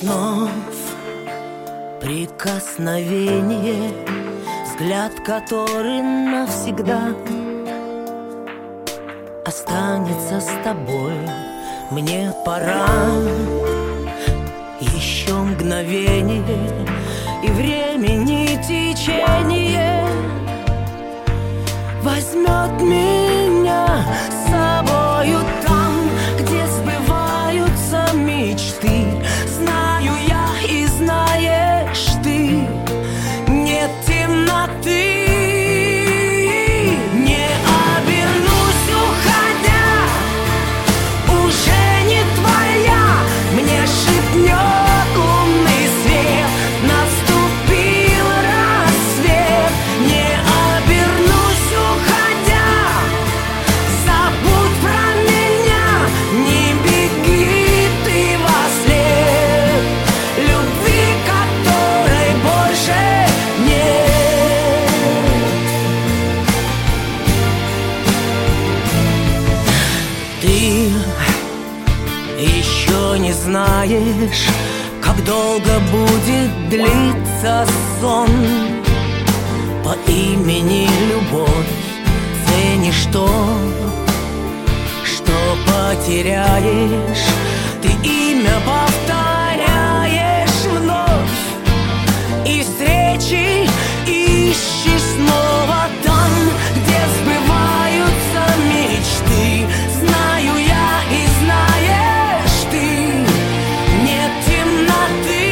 снов, прикосновение, взгляд, который навсегда останется с тобой. Мне пора, еще мгновение, и времени течение возьмет меня с собою там, где сбываются мечты. Знаю я и знаешь ты, нет темноты. Не обернусь, уходя, уже не твоя. Мне шепнет лунный свет, наступил рассвет. Не обернусь, уходя, забудь про меня. Не беги ты во след любви, которой больше нет. Ты еще не знаешь, как долго будет длиться сон по имени любовь. Ценишь то, что потеряешь. Ты имя повторяешь вновь, и встречи ищешь снова там, где сбываются мечты. Знаю я и знаешь ты, нет темноты.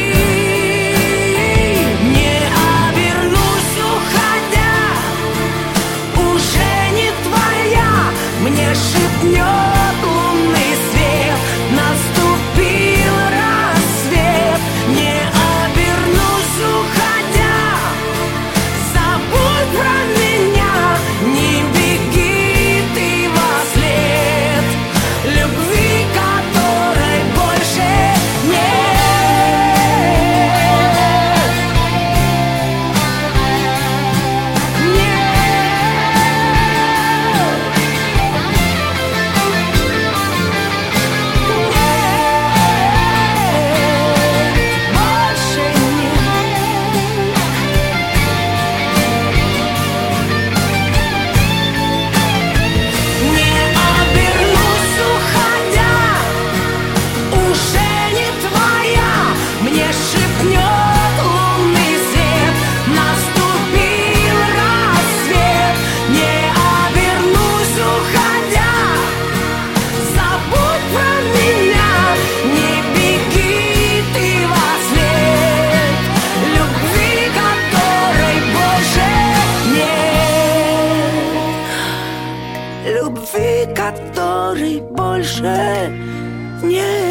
Не обернусь, уходя, уже не твоя. Мне шепнет лунный свет, наступил рассвет. Не обернусь, уходя, забудь про меня. Не беги ты во след любви, которой больше нет. Больше не обернусь, уходя, уже не твоя. Мне шепнет лунный свет, наступил рассвет. Не обернусь, уходя, забудь про меня. Не беги ты во след любви, которой больше нет. Любви, которой больше нет.